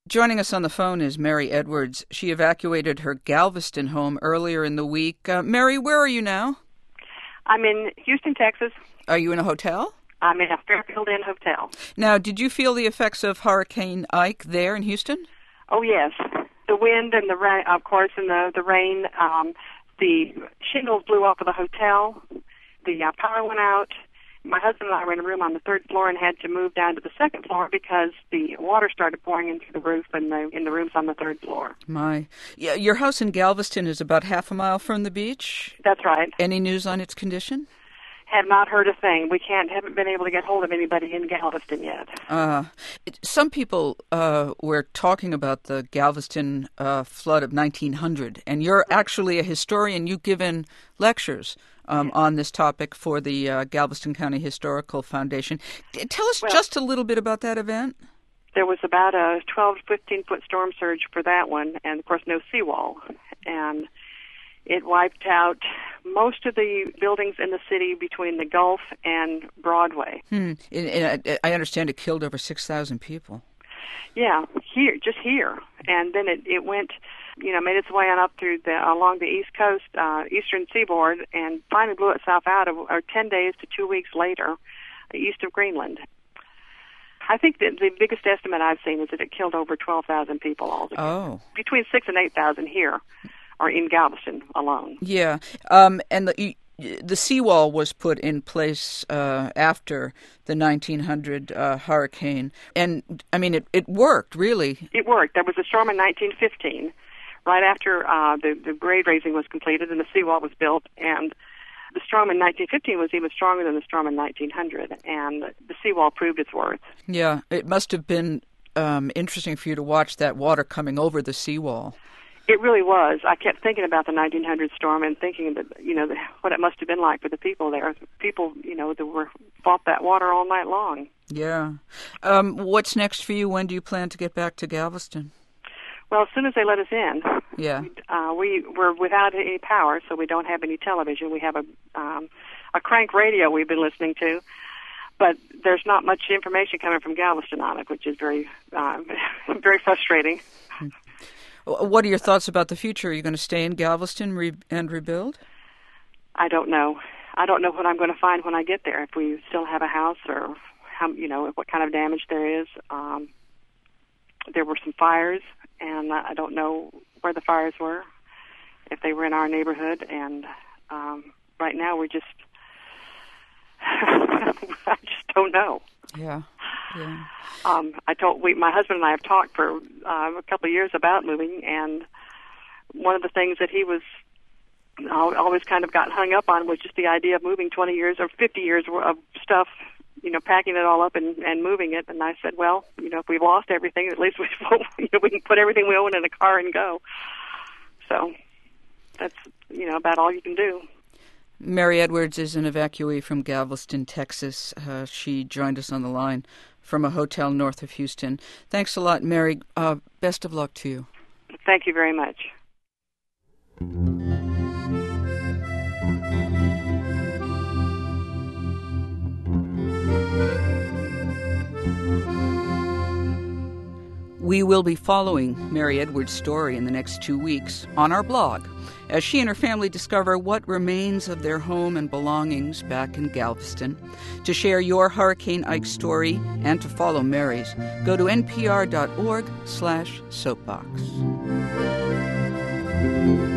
Joining us on the phone is Mary Edwards. She evacuated her Galveston home earlier in the week. Mary, where are you now? I'm in Houston, Texas. Are you in a hotel? I'm in a Fairfield Inn hotel. Now, did you feel the effects of Hurricane Ike there in Houston? Oh, yes. The wind and the rain, of course, and the rain. The shingles blew off of the hotel. The power went out. My husband and I were in a room on the third floor and had to move down to the second floor because the water started pouring into the roof in the rooms on the third floor. Yeah, your house in Galveston is about half a mile from the beach? That's right. Any news on its condition? Have not heard a thing. We haven't been able to get hold of anybody in Galveston yet. Some people were talking about the Galveston flood of 1900, and you're actually a historian. You've given lectures on this topic for the Galveston County Historical Foundation. Tell us just a little bit about that event. There was about a 12 to 15-foot storm surge for that one, and, of course, no seawall. And it wiped out most of the buildings in the city between the Gulf and Broadway. I understand it killed over 6,000 people. Yeah, just here. And then it went, made its way on up through along the East Coast, eastern seaboard, and finally blew itself out 10 days to 2 weeks later, east of Greenland. I think that the biggest estimate I've seen is that it killed over 12,000 people altogether. Oh. Between 6,000 and 8,000 here, or in Galveston alone. Yeah, and the seawall was put in place after the 1900 hurricane, and I mean it worked really. It worked. There was a storm in 1915, right after the grade raising was completed and the seawall was built, and the storm in 1915 was even stronger than the storm in 1900, and the seawall proved its worth. Yeah, it must have been interesting for you to watch that water coming over the seawall. It really was. I kept thinking about the 1900 storm and thinking that, what it must have been like for the people there. People, that fought that water all night long. Yeah. What's next for you? When do you plan to get back to Galveston? Well, as soon as they let us in. Yeah. We're without any power, so we don't have any television. We have a crank radio we've been listening to, but there's not much information coming from Galveston on it, which is very, very frustrating. What are your thoughts about the future? Are you going to stay in Galveston and rebuild? I don't know. I don't know what I'm going to find when I get there, if we still have a house or, what kind of damage there is. There were some fires, and I don't know where the fires were, if they were in our neighborhood. And right now we're just, I just don't know. Yeah. Yeah. My husband and I have talked for a couple of years about moving, and one of the things that he was always kind of got hung up on was just the idea of moving 20 years or 50 years of stuff, packing it all up and moving it. And I said, well, if we've lost everything, at least we can put everything we own in a car and go. So that's, about all you can do. Mary Edwards is an evacuee from Galveston, Texas. She joined us on the line from a hotel north of Houston. Thanks a lot, Mary. Best of luck to you. Thank you very much. We will be following Mary Edwards' story in the next 2 weeks on our blog as she and her family discover what remains of their home and belongings back in Galveston. To share your Hurricane Ike story and to follow Mary's, go to npr.org/soapbox.